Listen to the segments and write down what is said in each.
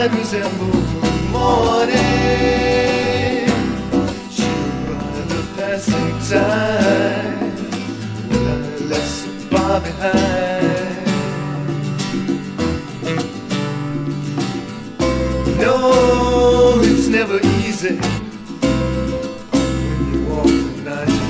resemble morning. She by the passing time, I left so far behind. No, it's never easy when you walk from 9 to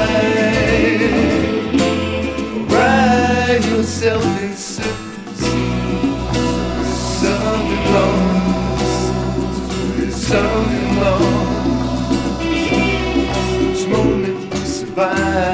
5. Ride yourself in circles. Something lost, there's something lost. Each moment we survive.